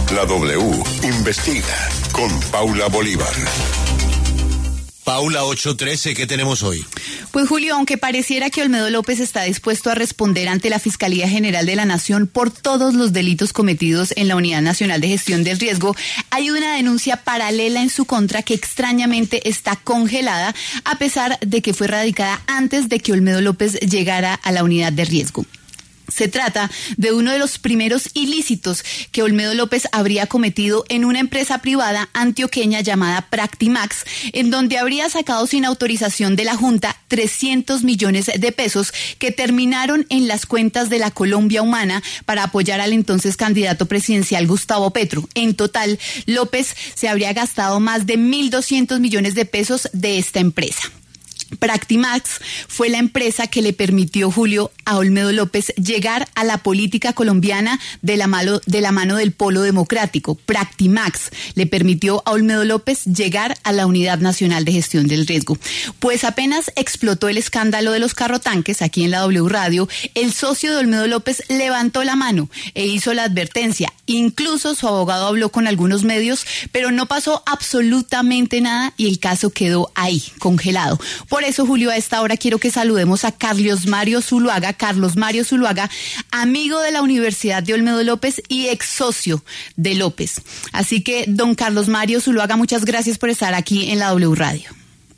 La W investiga con Paula Bolívar. Paula, 8:13, ¿qué tenemos hoy? Pues Julio, aunque pareciera que Olmedo López está dispuesto a responder ante la Fiscalía General de la Nación por todos los delitos cometidos en la Unidad Nacional de Gestión del Riesgo, hay una denuncia paralela en su contra que extrañamente está congelada, a pesar de que fue radicada antes de que Olmedo López llegara a la Unidad de Riesgo. Se trata de uno de los primeros ilícitos que Olmedo López habría cometido en una empresa privada antioqueña llamada Practimax, en donde habría sacado sin autorización de la Junta 300 millones de pesos que terminaron en las cuentas de la Colombia Humana para apoyar al entonces candidato presidencial Gustavo Petro. En total, López se habría gastado más de 1.200 millones de pesos de esta empresa. Practimax fue la empresa que le permitió, Julio, a Olmedo López llegar a la política colombiana de la mano del Polo Democrático. Practimax le permitió a Olmedo López llegar a la Unidad Nacional de Gestión del Riesgo. Pues apenas explotó el escándalo de los carrotanques aquí en la W Radio, el socio de Olmedo López levantó la mano e hizo la advertencia. Incluso su abogado habló con algunos medios, pero no pasó absolutamente nada y el caso quedó ahí, congelado. Por eso, Julio, a esta hora quiero que saludemos a Carlos Mario Zuluaga, amigo de la Universidad de Olmedo López y ex socio de López. Así que, don Carlos Mario Zuluaga, muchas gracias por estar aquí en la W Radio.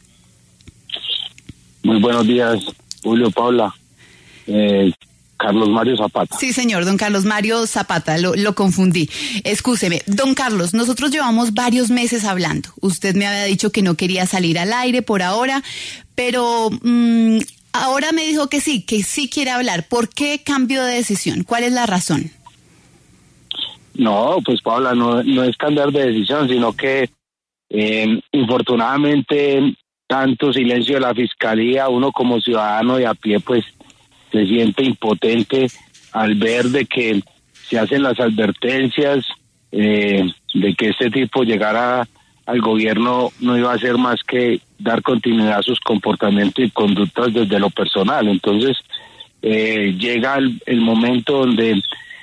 Muy buenos días, Julio, Paula. Carlos Mario Zapata. Sí, señor, don Carlos Mario Zapata, lo confundí. Excúseme. Don Carlos, nosotros llevamos varios meses hablando. Usted me había dicho que no quería salir al aire por ahora, pero ahora me dijo que sí quiere hablar. ¿Por qué cambio de decisión? ¿Cuál es la razón? No, pues Paula, no es cambiar de decisión, sino que infortunadamente tanto silencio de la Fiscalía, uno como ciudadano de a pie, pues se siente impotente al ver de que se hacen las advertencias de que este tipo llegara al gobierno no iba a hacer más que dar continuidad a sus comportamientos y conductas desde lo personal. Entonces llega el momento donde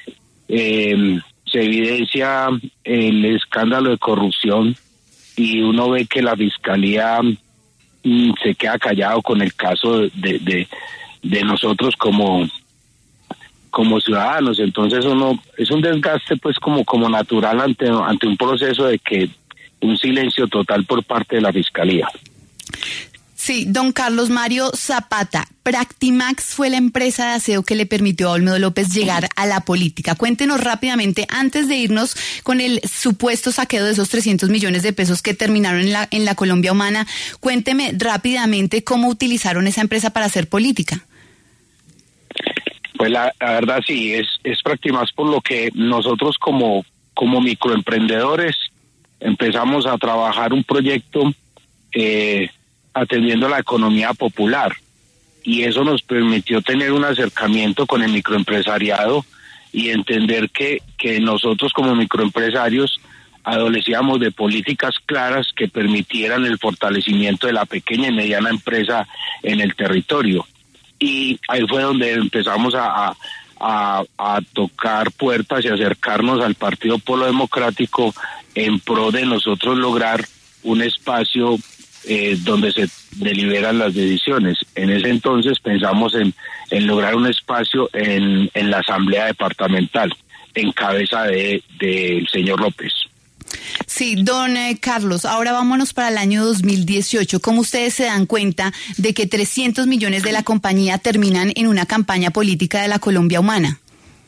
se evidencia el escándalo de corrupción y uno ve que la Fiscalía se queda callado con el caso de nosotros como ciudadanos. Entonces uno es un desgaste pues como natural ante un proceso de que un silencio total por parte de la Fiscalía. Sí, don Carlos Mario Zapata, Practimax fue la empresa de aseo que le permitió a Olmedo López llegar a la política. Cuéntenos rápidamente, antes de irnos con el supuesto saqueo de esos 300 millones de pesos que terminaron en la Colombia Humana, cuénteme rápidamente cómo utilizaron esa empresa para hacer política. Pues la verdad sí, es Practimax, por lo que nosotros como microemprendedores empezamos a trabajar un proyecto atendiendo la economía popular, y eso nos permitió tener un acercamiento con el microempresariado y entender que nosotros como microempresarios adolecíamos de políticas claras que permitieran el fortalecimiento de la pequeña y mediana empresa en el territorio. Y ahí fue donde empezamos a tocar puertas y acercarnos al Partido Polo Democrático en pro de nosotros lograr un espacio donde se deliberan las decisiones. En ese entonces pensamos en lograr un espacio en la Asamblea Departamental, en cabeza del señor López. Sí, don Carlos, ahora vámonos para el año 2018. ¿Cómo ustedes se dan cuenta de que 300 millones de la compañía terminan en una campaña política de la Colombia Humana?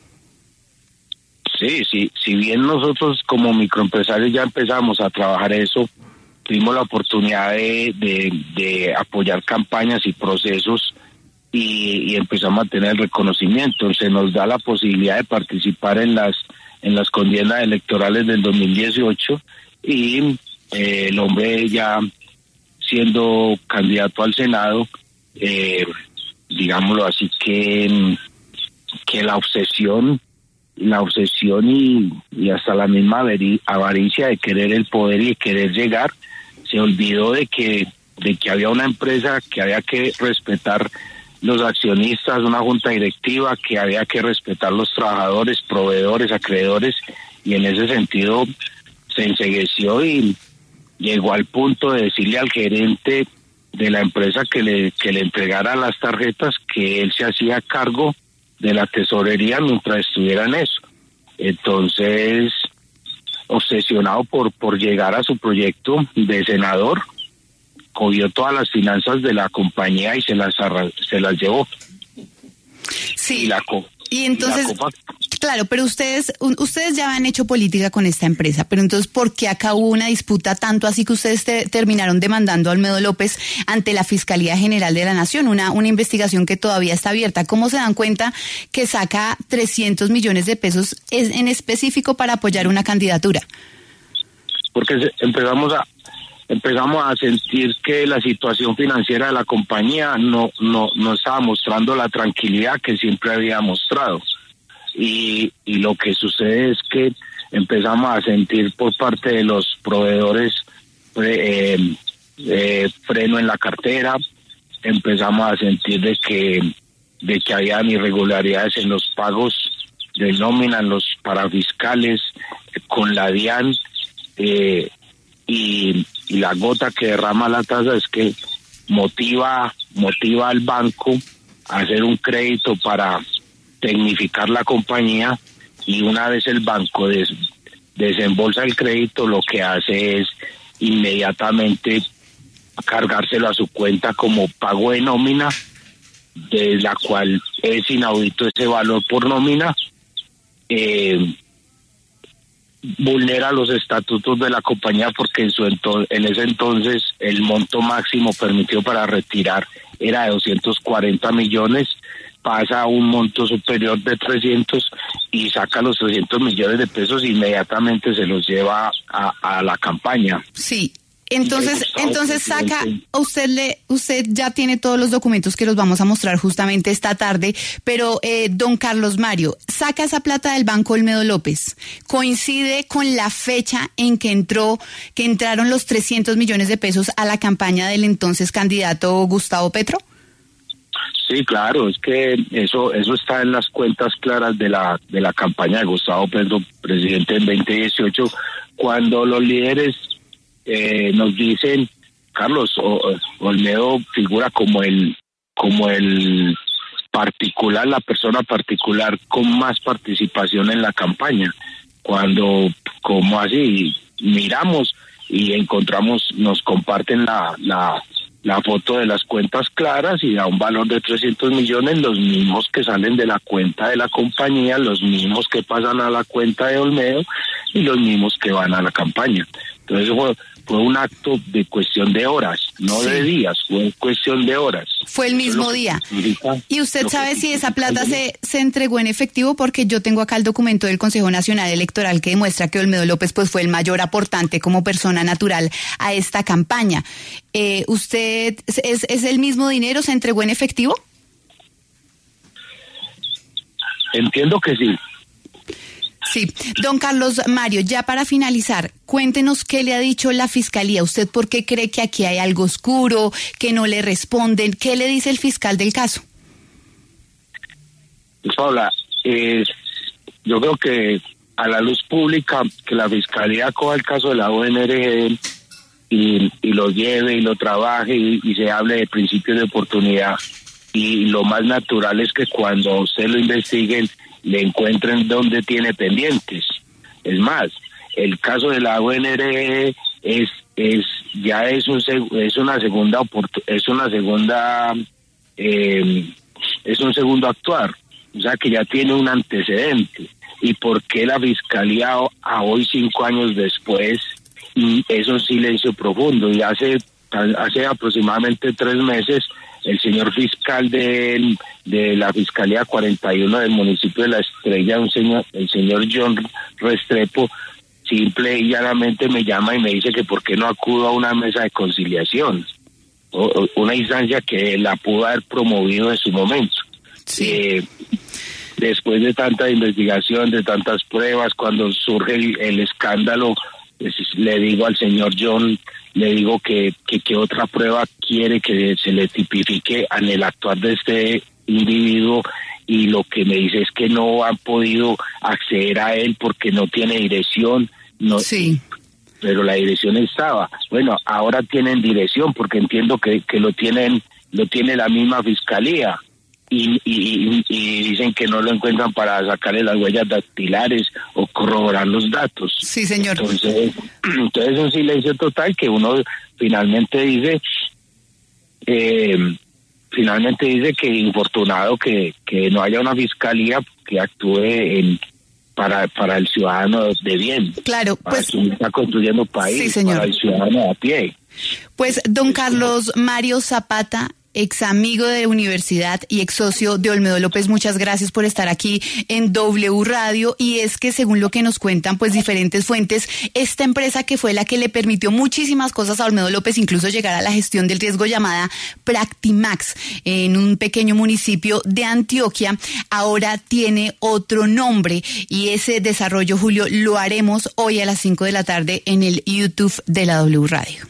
Sí, si bien nosotros como microempresarios ya empezamos a trabajar eso, tuvimos la oportunidad de apoyar campañas y procesos y empezamos a tener el reconocimiento. Se nos da la posibilidad de participar en las contiendas electorales del 2018 y el hombre ya siendo candidato al Senado, digámoslo así, que la obsesión y hasta la misma avaricia de querer el poder y querer llegar, se olvidó de que había una empresa, que había que respetar los accionistas, una junta directiva, que había que respetar los trabajadores, proveedores, acreedores, y en ese sentido se encegueció y llegó al punto de decirle al gerente de la empresa que le entregara las tarjetas, que él se hacía cargo de la tesorería mientras estuviera en eso. Entonces, obsesionado por llegar a su proyecto de senador, cogió todas las finanzas de la compañía y se las llevó. Sí. Y entonces, claro, pero ustedes ya han hecho política con esta empresa, pero entonces, ¿por qué acá hubo una disputa tanto así que ustedes terminaron demandando a Olmedo López ante la Fiscalía General de la Nación? Una investigación que todavía está abierta. ¿Cómo se dan cuenta que saca 300 millones de pesos en específico para apoyar una candidatura? Porque empezamos a sentir que la situación financiera de la compañía no estaba mostrando la tranquilidad que siempre había mostrado. Y lo que sucede es que empezamos a sentir por parte de los proveedores freno en la cartera, empezamos a sentir de que habían irregularidades en los pagos de nómina, en los parafiscales, con la DIAN, y la gota que derrama la taza es que motiva al banco a hacer un crédito para tecnificar la compañía, y una vez el banco desembolsa el crédito, lo que hace es inmediatamente cargárselo a su cuenta como pago de nómina, de la cual es inaudito ese valor por nómina. Vulnera los estatutos de la compañía, porque en ese entonces el monto máximo permitido para retirar era de 240 millones, pasa a un monto superior de 300 y saca los 300 millones de pesos, inmediatamente se los lleva a la campaña. Sí. Entonces saca, usted ya tiene todos los documentos que los vamos a mostrar justamente esta tarde, pero don Carlos Mario, saca esa plata del Banco Olmedo López, ¿coincide con la fecha en que entraron los 300 millones de pesos a la campaña del entonces candidato Gustavo Petro? Sí, claro, es que eso está en las cuentas claras de la campaña de Gustavo Petro, presidente en 2018, cuando los líderes nos dicen, Carlos, Olmedo figura como el particular, la persona particular con más participación en la campaña. Cuando, como así, miramos y encontramos, nos comparten la foto de las cuentas claras y da un valor de 300 millones, los mismos que salen de la cuenta de la compañía, los mismos que pasan a la cuenta de Olmedo y los mismos que van a la campaña. Entonces fue un acto de cuestión de horas, no de días, fue cuestión de horas. Fue el mismo día. ¿Y usted sabe si esa plata se entregó en efectivo? Porque yo tengo acá el documento del Consejo Nacional Electoral que demuestra que Olmedo López pues fue el mayor aportante como persona natural a esta campaña. ¿Usted es el mismo dinero? ¿Se entregó en efectivo? Entiendo que sí. Sí, don Carlos Mario, ya para finalizar, cuéntenos qué le ha dicho la Fiscalía. ¿Usted por qué cree que aquí hay algo oscuro, que no le responden? ¿Qué le dice el fiscal del caso? Pues, Paula, yo creo que a la luz pública, que la Fiscalía coja el caso de la ONRG y lo lleve y lo trabaje y se hable de principios de oportunidad. Y lo más natural es que cuando usted lo investiguen, le encuentren donde tiene pendientes. Es más, el caso de la ONRG es un segundo actuar, o sea que ya tiene un antecedente. ¿Y por qué la Fiscalía a hoy, 5 años después, es un silencio profundo? Y hace aproximadamente 3 meses el señor fiscal de la Fiscalía 41 del municipio de La Estrella, el señor John Restrepo, simple y llanamente me llama y me dice que por qué no acudo a una mesa de conciliación, una instancia que la pudo haber promovido en su momento. Sí. Después de tanta investigación, de tantas pruebas, cuando surge el escándalo, pues, le digo al señor John, le digo que otra prueba quiere que se le tipifique en el actuar de este individuo, y lo que me dice es que no han podido acceder a él porque no tiene dirección. No, sí. Pero la dirección estaba. Bueno, ahora tienen dirección porque entiendo que lo tiene la misma fiscalía y dicen que no lo encuentran para sacarle las huellas dactilares o corroborar los datos. Sí, señor. Entonces es un silencio total que uno finalmente dice que infortunado que no haya una fiscalía que actúe para el ciudadano de bien. Claro, pues quien está construyendo país, sí, señor, para el ciudadano a pie. Pues don Carlos Mario Zapata, ex amigo de universidad y ex socio de Olmedo López, muchas gracias por estar aquí en W Radio. Y es que según lo que nos cuentan pues diferentes fuentes, esta empresa que fue la que le permitió muchísimas cosas a Olmedo López, incluso llegar a la gestión del riesgo, llamada Practimax, en un pequeño municipio de Antioquia, ahora tiene otro nombre, y ese desarrollo, Julio, lo haremos hoy a las 5 de la tarde en el YouTube de la W Radio.